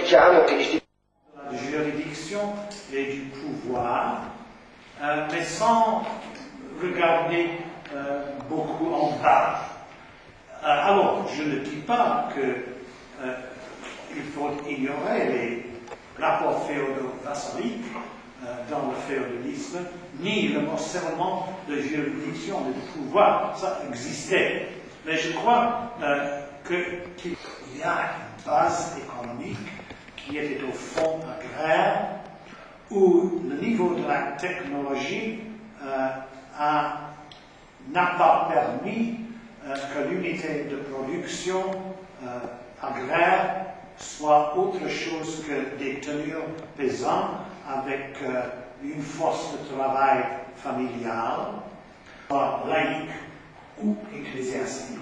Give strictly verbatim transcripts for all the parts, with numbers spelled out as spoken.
diciamo che l'istituto de juridiction et du pouvoir, euh, mais sans regarder euh, beaucoup en bas. Euh, alors, je ne dis pas qu'il euh, faut ignorer les rapports féodaux-vassaliques euh, dans le féodalisme, ni le morcellement de juridiction et de pouvoir, ça existait. Mais je crois euh, qu'il y a une base économique qui était au fond agraire, où le niveau de la technologie euh, n'a pas permis euh, que l'unité de production euh, agraire soit autre chose que des tenures paysannes avec euh, une force de travail familiale, soit laïque ou ecclésiastique.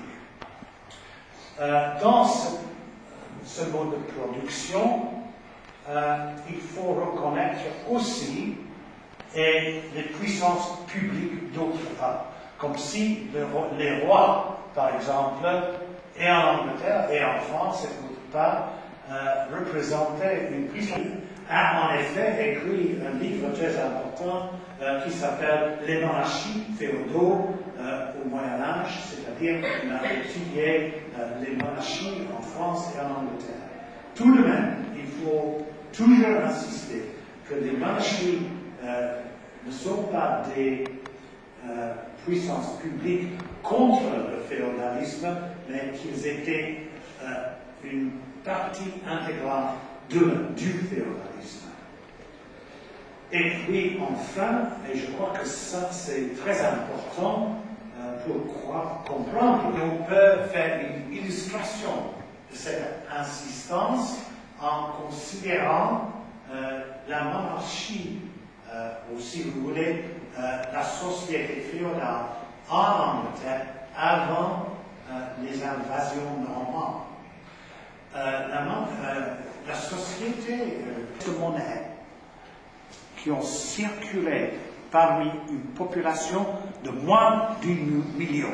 Euh, dans ce, ce mode de production, euh, il faut reconnaître aussi et les puissances publiques d'autre part, comme si le, les rois, par exemple, et en Angleterre et en France et d'autre part, euh, représentaient une puissance. A en effet écrit un livre très important euh, qui s'appelle Les monarchies féodaux euh, au Moyen-Âge, c'est-à-dire qu'il a étudié euh, les monarchies en France et en Angleterre. Tout de même, il faut toujours insister que les monarchies euh, ne sont pas des euh, puissances publiques contre le féodalisme, mais qu'ils étaient euh, une partie intégrante de, du féodalisme. Et puis enfin, et je crois que ça c'est très important euh, pour croire, comprendre, on peut faire une illustration de cette insistance en considérant euh, la monarchie, euh, ou si vous voulez, euh, la société féodale en Angleterre avant euh, les invasions normandes. Euh, la, euh, la société euh, de monnaie qui ont circulé parmi une population de moins d'un million,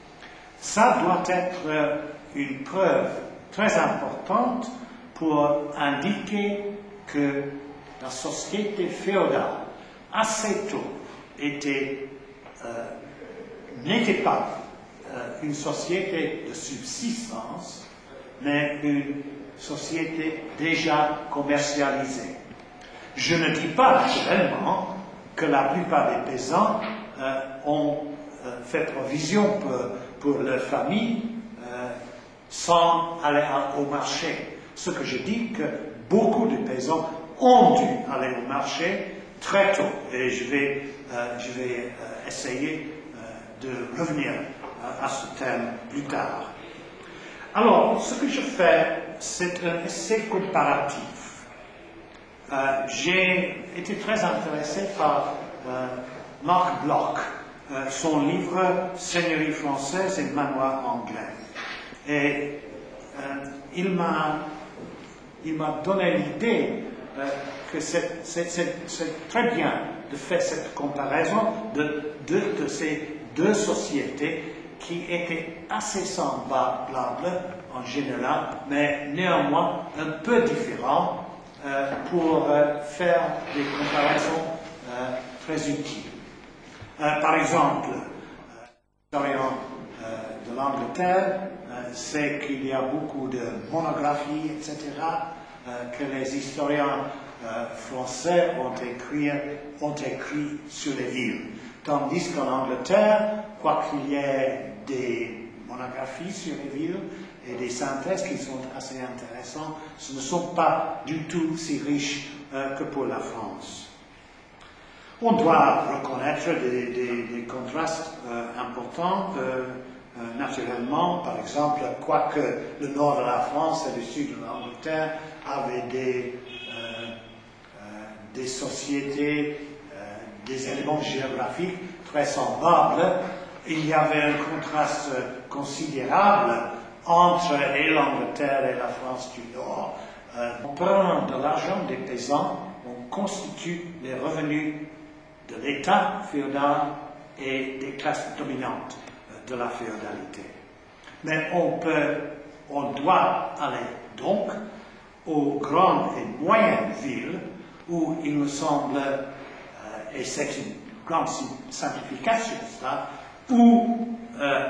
ça doit être euh, une preuve très importante pour indiquer que la société féodale, assez tôt, était, euh, n'était pas euh, une société de subsistance, mais une société déjà commercialisée. Je ne dis pas naturellement que la plupart des paysans euh, ont euh, fait provision pour, pour leur famille euh, sans aller au marché. Ce que je dis, que beaucoup de paysans ont dû aller au marché très tôt. Et je vais, euh, je vais euh, essayer euh, de revenir à, à ce thème plus tard. Alors, ce que je fais, c'est un essai comparatif. Euh, J'ai été très intéressé par euh, Marc Bloch, euh, son livre « Seigneurie française et manoir anglais ». Et euh, il m'a il m'a donné l'idée euh, que c'est très bien de faire cette comparaison de, de, de ces deux sociétés qui étaient assez semblables en général, mais néanmoins un peu différentes euh, pour euh, faire des comparaisons euh, très utiles. Euh, par exemple, l'historien euh, euh, de l'Angleterre euh, sait qu'il y a beaucoup de monographies, et cetera, euh, que les historiens euh, français ont écrit, ont écrit sur les villes. Tandis qu'en Angleterre, quoiqu'il y ait des monographies sur les villes et des synthèses qui sont assez intéressantes, ce ne sont pas du tout si riches euh, que pour la France. On doit reconnaître des, des, des contrastes euh, importants, euh, euh, naturellement. Par exemple, quoique le nord de la France et le sud de l'Angleterre avaient des, euh, euh, des sociétés, euh, des éléments géographiques très semblables, il y avait un contraste considérable entre l'Angleterre et la France du Nord. Euh, on prend de l'argent des paysans, on constitue les revenus de l'État féodal et des classes dominantes de la féodalité. Mais on peut, on doit aller donc aux grandes et moyennes villes, où il me semble, euh, et c'est une grande simplification, ça, où euh,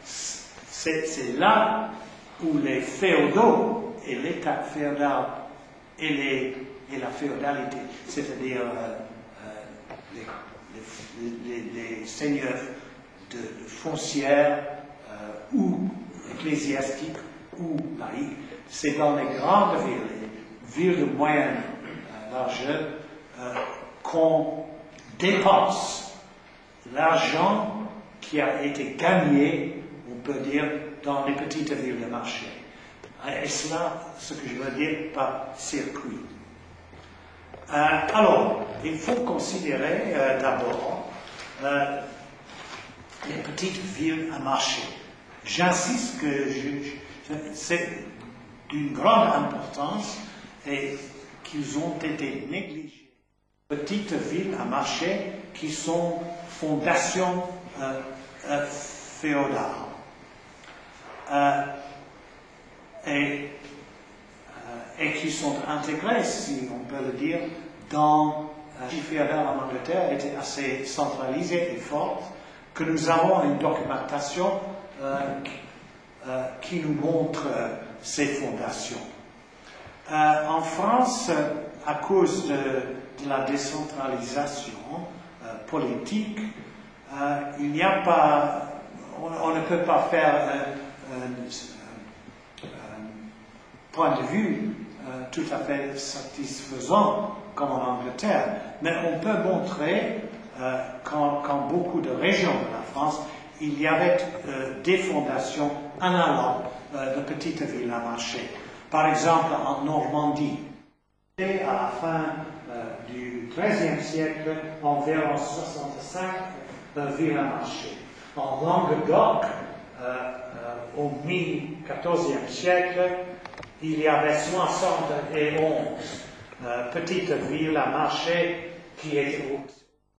c'est là où les féodaux et l'État féodal et, les, et la féodalité, c'est-à-dire euh, euh, les, les, les, les seigneurs de, de foncières euh, ou ecclésiastiques ou laïques, c'est dans les grandes villes, les villes de moyenne euh, largeur, euh, qu'on dépense l'argent qui a été gagné, on peut dire, dans les petites villes de marché. Et cela, ce que je veux dire par circuit. Euh, alors, il faut considérer euh, d'abord euh, les petites villes à marché. J'insiste que je, je, c'est d'une grande importance et qu'ils ont été négligés. Petites villes à marché qui sont fondations euh, euh, féodales. Euh, et, euh, et qui sont intégrées, si on peut le dire, dans euh, le féodal en Angleterre était assez centralisé et forte, que nous avons une documentation euh, euh, qui nous montre euh, ces fondations. Euh, en France, à cause de, de la décentralisation euh, politique, euh, il n'y a pas, on, on ne peut pas faire un, un, un, un point de vue euh, tout à fait satisfaisant comme en Angleterre, mais on peut montrer euh, qu'en beaucoup de régions de la France, il y avait euh, des fondations en allant euh, de petites villes à marché. Par exemple, en Normandie, à la fin euh, du treizième siècle, environ soixante-cinq euh, villes à marché. En Languedoc, euh, euh, au mi-quatorzième siècle, il y avait soixante et onze euh, petites villes à marché qui étaient